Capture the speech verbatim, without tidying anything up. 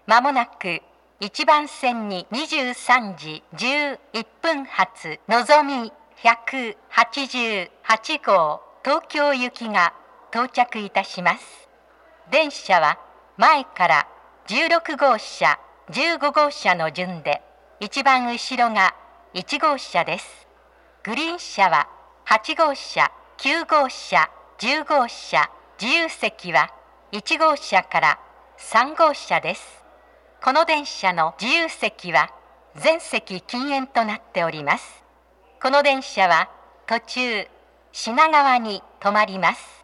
まもなくいちばん線ににじゅうさんじじゅういっぷん発のぞみひゃくはちじゅうはちごう東京行きが到着いたします。電車は前からじゅうろくごうしゃ、じゅうごごうしゃの順で、一番後ろがいちごうしゃです。グリーン車ははちごうしゃ、きゅうごうしゃ、じゅうごうしゃ、自由席はいちごうしゃからさんごうしゃです。この電車の自由席は全席禁煙となっております。この電車は途中品川に止まります。